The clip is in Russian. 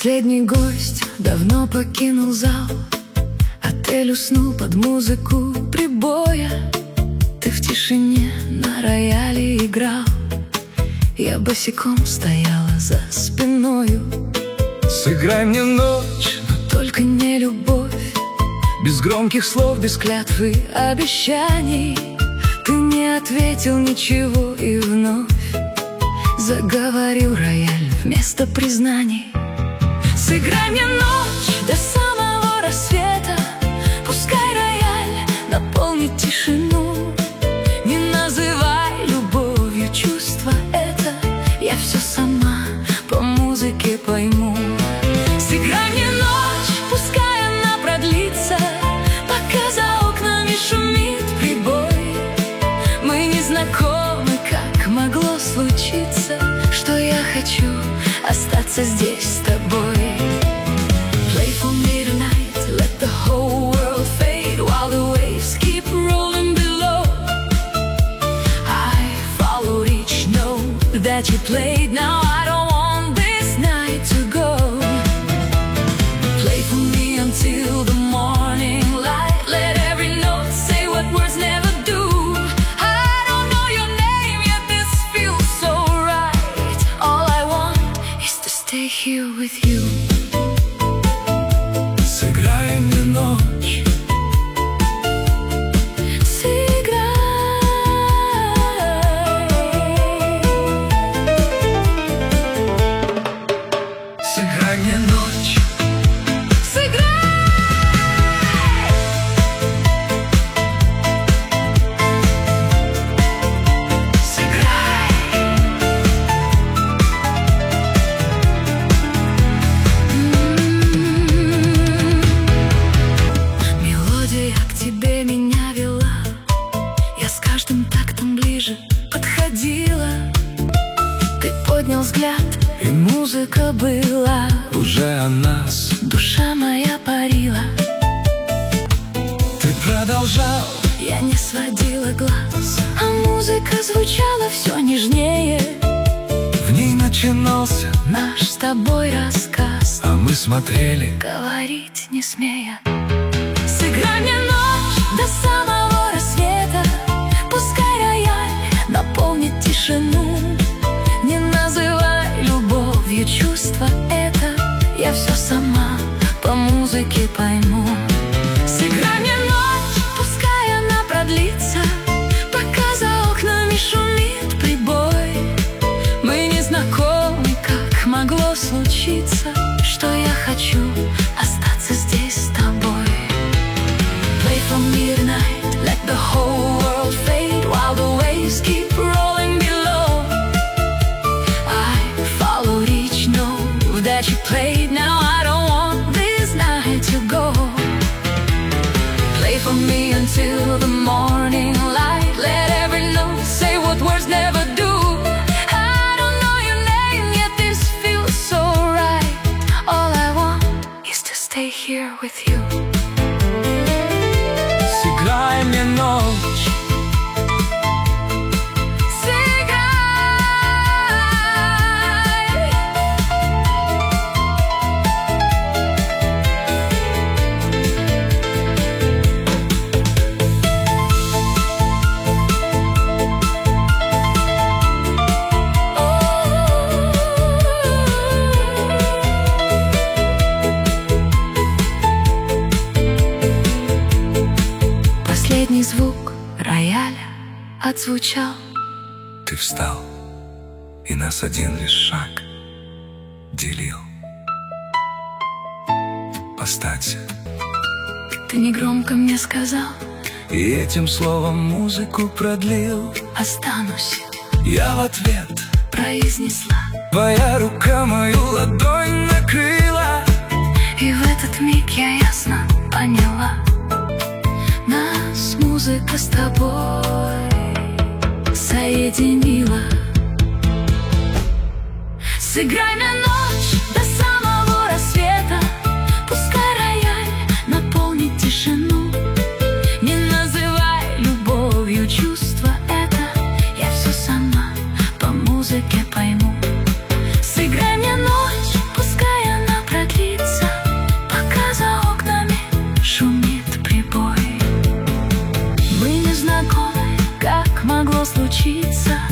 Последний гость давно покинул зал. Отель уснул под музыку прибоя. Ты в тишине на рояле играл. Я босиком стояла за спиною. Сыграй мне ночь, но только не любовь. без громких слов, без клятвы обещаний. Ты не ответил ничего и вновь заговорил рояль вместо признаний. Сыграй мне ночь до самого рассвета. Пускай рояль наполнит тишину. Не называй любовью чувство это. Я все сама по музыке пойму. Сыграй мне ночь, пускай она продлится, пока за окнами шумит прибой. Мы не знакомы, как могло случиться, что я хочу остаться здесь с тобой. Play for me tonight, let the whole world fade while the waves keep rolling below. I followed each note that you played. Now I don't want this night to go. Play for me until the morning light. Let every note say what words never do. I don't know your name, yet this feels so right. All I want is to stay here with you. Сыграй мне ночь, сыграй мне ночь. Мелодия к тебе меня вела. Я с каждым тактом ближе подходила. Ты поднял взгляд, и музыка была. Уже о нас Душа моя парила. ты продолжал, Я не сводила глаз, а музыка звучала все нежнее. в ней начинался, Наш с тобой рассказ, а мы смотрели. говорить не смея. Сыграй мне ночь до самого рассвета. Пускай рояль наполнит тишину. Не называй любовью чувство это. Я все сама по музыке пойму. Сыграй мне ночь, пускай она продлится, пока за окнами шумит прибой. Мы не знакомы, как могло случиться, что я хочу остаться здесь с тобой. Play for me tonight, let the whole world fade while the waves keep rolling below. I followed each note that you played. Now I don't want this night to go. Play for me until the morning light. Let every note say what words never do. I don't know your name, yet this feels so right. All I want is to stay here with you. Сыграй мне ночь, Последний звук рояля отзвучал. ты встал, и нас один лишь шаг делил. Останься. Ты негромко мне сказал: И этим словом музыку продлил. останусь, Я в ответ, произнесла. твоя рука мою ладонь накрыла. И в этот миг я ясно поняла: нас музыка с тобой соединила. Сыграй мне ночь до самого рассвета. Пускай рояль наполнит тишину. Не называй любовью чувство это. Я все сама по музыке пойму. Сыграй мне ночь, пускай она продлится, случится.